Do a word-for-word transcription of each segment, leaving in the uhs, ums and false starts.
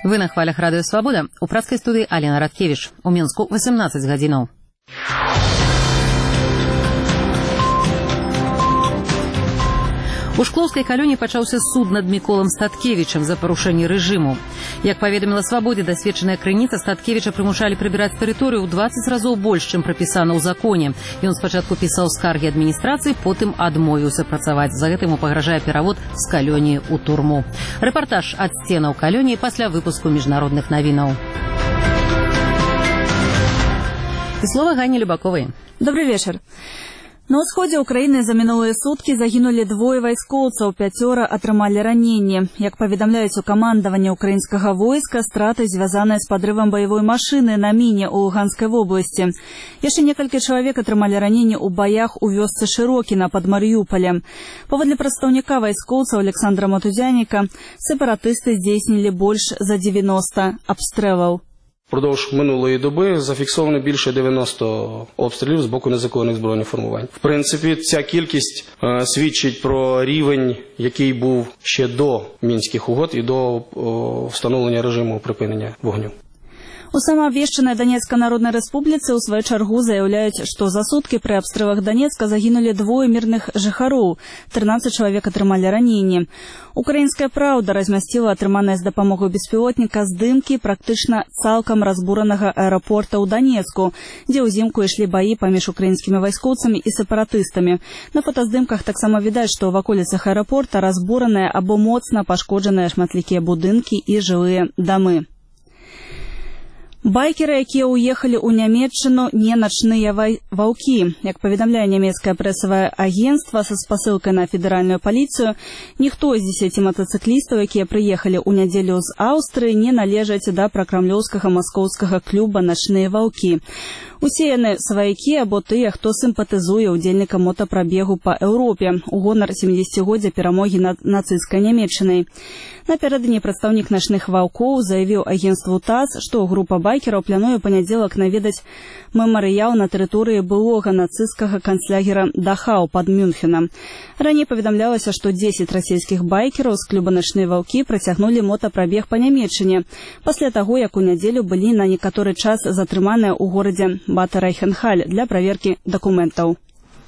Вы на хвалях Радыё Свабода. У праскай студыі Алена Радкевіч. У Мінску васемнаццаць гадзінаў. У Шклоўскай калоні пачаўся суд над Міколам Статкевічам за парушэнне рэжыму. Як паведаміла Свабодзе, дасведчаная крыніца, Статкевіча прымушалі прыбіраць тэрыторыю ў дваццаць разоў больш, чым прапісана ў законе. Ён спачатку пісаў скаргі адміністрацыі, потым адмовіўся працаваць. За гэта яму пагражае перавод з калоніі ў турму. Рэпартаж ад сценаў калоніі пасля выпуску міжнародных навінаў. І слова Ганні Любаковай. Добрый вечер. На ўсходзе ўкраіны за мінулыя суткі загінулі двое вайскоўцаў, пяцёра атрымалі раненні. Як паведамляюць у камандаванні украінскага войска, страты звязаныя з падрывам баявой машыны на міне ў Луганскай вобласці. Яшчэ некалькі чалавек атрымалі раненні ў баях у вёсцы Шырокіна пад Марыюполем. Паводле прадстаўніка вайскоўцаў Александра Матузяніка, сепаратысты здзейснілі больш за дев'яносто абстрэлаў. Впродовж минулої доби зафіксовано більше дев'яноста обстрілів з боку незаконних збройних формувань. В принципі, ця кількість е, свідчить про рівень, який був ще до Мінських угод і до о, встановлення режиму припинення вогню. У самаабвешчанай Данецкай Народнай Рэспубліцы ў сваю чаргу заяўляюць, што за суткі пры абстрэлах Данецка загінулі двое мірных жыхароў, трынаццаць чалавек атрымалі раненні. Украінская праўда размясціла атрыманыя з дапамогай беспілотніка здымкі практычна цалкам разбуранага аэрапорта ў Данецку, дзе ўзімку ішлі баі паміж украінскімі вайскоўцамі і сепаратыстамі. На фотаздымках таксама відаць, што ў ваколіцах аэрапорта разбураныя або моцна пашкоджаныя шматлікія будынкі і жылыя дамы. Байкеры, якія ўехалі ў Нямецчыну, не начныя ваўкі. Як паведамляе нямецкае прэсавае агенцтва са спасылкай на федэральную паліцыю, ніхто з дзесяці матацыклістаў, якія прыехалі ў нядзелю з Аўстрыі, не належаць да пракрамлёўскага маскоўскага клуба «Начныя ваўкі». Усе яны сваякі або тыя, хто сімпатызуе ўдзельнікам мотапрабегу па Еўропе у гонар сямідзесяцігоддзя перамогі над нацысцкай Нямецчынай. Напярэдадні прадстаўнік «Начных ваўкоў» заявіў агенцтву ТАСС, што група байкераў плануе панядзелак наведаць мемарыял на тэрыторыі былога нацысцкага канцлягера Дахау пад Мюнхенам. Раней паведамлялася, што дзесяць расійскіх байкераў з клуба «Начныя ваўкі» працягнулі мотапрабег па Нямецчыне пасля таго, як у нядзелю былі на некаторы час затрыманыя ў горадзе Бата Райхенхаль для праверкі дакументаў.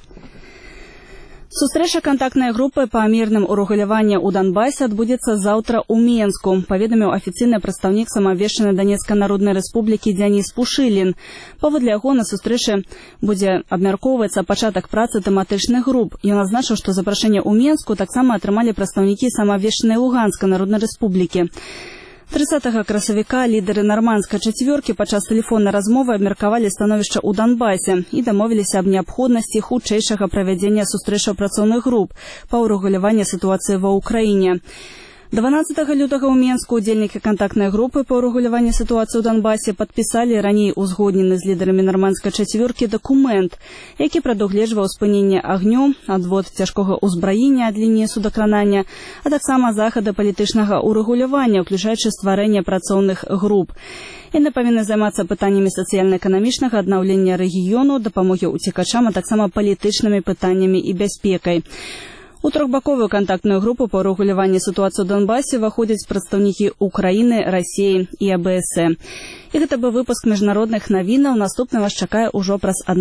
Сустрэча кантактнай групы па мірным урэгуляванні ў Донбасе адбудзецца заўтра ў Менску, паведаміў афіцыйны прадстаўнік самаабвешчанай Данецкай Народнай Рэспублікі Дзяніс Пушылін. Паводле яго на сустрэчы будзе абмяркоўвацца пачатак працы тэматычных груп. Ён адзначыў, што запрашэнне ў Менску таксама атрымалі прадстаўнікі самаабвешчанай Луганскай Народнай Рэспублікі. трыццатага красавіка лідары нармандскай чацвёркі падчас тэлефоннай размовы абмеркавалі становішча ў Донбасе і дамовіліся аб неабходнасці хутчэйшага правядзення сустрэчаў працоўных груп па ўрэгуляванні сітуацыі ва ўкраіне. дванаццатага лютага ў Менску удзельнікі кантактнай групы па ўрэгуляванні сітуацыі ў Донбасе падпісалі раней узгоднены з лідарамі нармандскай чацвёркі дакумент, які прадугледжваў спыненне агню, адвод цяжкога ўзбраення ад лініі судакранання, а таксама захады палітычнага ўрэгулявання, уключаючы стварэнне працоўных груп. Яны павінны займацца пытаннямі сацыяльна-эканамічнага аднаўлення рэгіёну, дапамогі ўцекачам, а таксама палітычнымі пытаннямі і бяспекай. У трохбаковую кантактную групу па ўрэгуляванні сітуацыі ў Донбасе выходзяць прадстаўнікі Украіны, Расіі і АБС. І гэта быў выпуск міжнародных навінаў. Наступны вас чакае ўжо праз адну